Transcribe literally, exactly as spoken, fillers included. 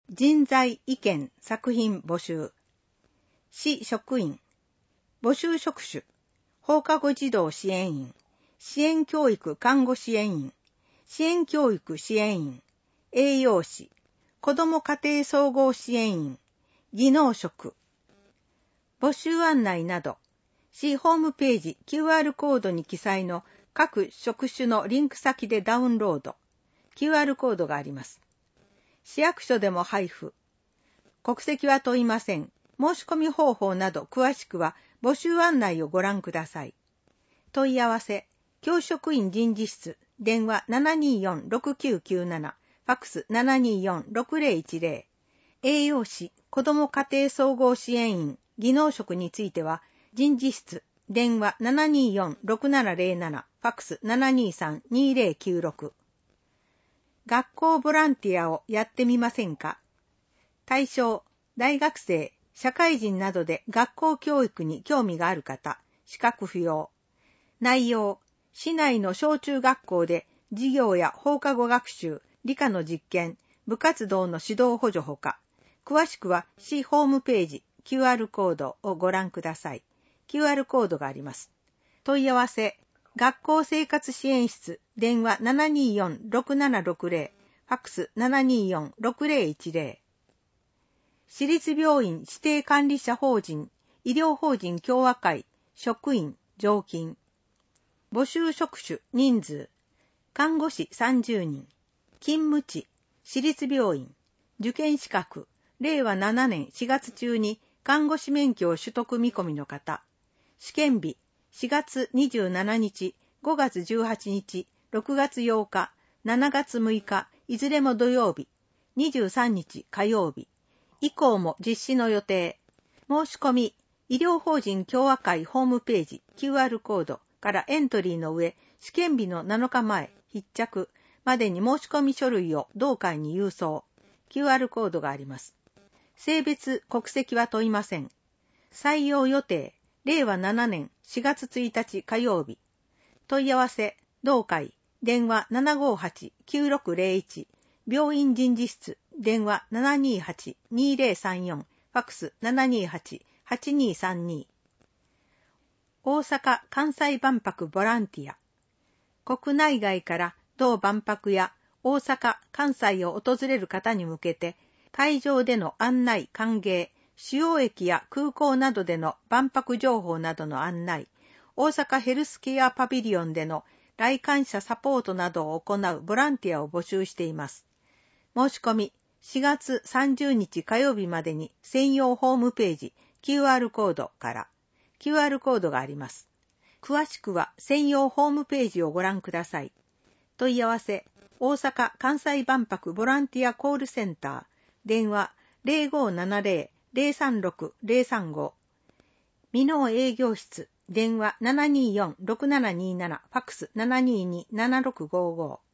人材意見作品募集。市職員。募集職種。放課後児童支援員。支援教育看護支援員。支援教育支援員。栄養士。子ども家庭総合支援員。技能職。募集案内など、市ホームページ キューアール コードに記載の各職種のリンク先でダウンロード。キューアール コードがあります。市役所でも配布。国籍は問いません。申し込み方法など詳しくは募集案内をご覧ください。問い合わせ、教職員人事室、電話 ななにーよん ろくきゅうきゅうなな、ファックス ななにーよん ろくぜろいちぜろ。栄養士、子ども家庭総合支援員、技能職については、人事室、電話 ななにーよん ろくななぜろなな、ファックス ななにーさん にーぜろきゅうろく。学校ボランティアをやってみませんか？対象、大学生、社会人などで学校教育に興味がある方、資格不要。内容、市内の小中学校で授業や放課後学習、理科の実験、部活動の指導補助ほか、詳しくは市ホームページ キューアール コードをご覧ください。キューアール コードがあります。問い合わせ、学校生活支援室、電話 ななにーよん ろくななろくぜろ、ファックス ななにーよん ろくぜろいちぜろ。市立病院指定管理者法人、医療法人協和会、職員、常勤。募集職種、人数。看護師さんじゅうにん。勤務地、市立病院。受験資格、れいわななねんしがつ中に看護師免許を取得見込みの方。試験日、しがつにじゅうしちにち、ごがつじゅうはちにち、ろくがつようか、しちがつむいか、いずれも土曜日、にじゅうさんにち火曜日、以降も実施の予定。申し込み、医療法人協和会ホームページ キューアール コードからエントリーの上、試験日のなのかまえ、必着までに申し込み書類を同会に郵送。キューアール コードがあります。性別、国籍は問いません。採用予定、れいわななねんしがつついたち火曜日。問い合わせ、同会、電話 ななごーはち きゅうろくぜろいち、病院人事室、電話 ななにーはち にーぜろさんよん、ファックス ななにーはち はちにーさんに。大阪・関西万博ボランティア。国内外から同万博や大阪・関西を訪れる方に向けて、会場での案内歓迎、主要駅や空港などでの万博情報などの案内、大阪ヘルスケアパビリオンでの来館者サポートなどを行うボランティアを募集しています。申し込み、しがつさんじゅうにち火曜日までに専用ホームページ キューアール コードから、キューアール コードがあります。詳しくは専用ホームページをご覧ください。問い合わせ、大阪・関西万博ボランティアコールセンター、電話 ぜろごーななぜろ ぜろさんろく ぜろさんご。箕面営業室、電話 ななにーよん ろくななにーなな、ファックス ななにーに ななろくごーごー。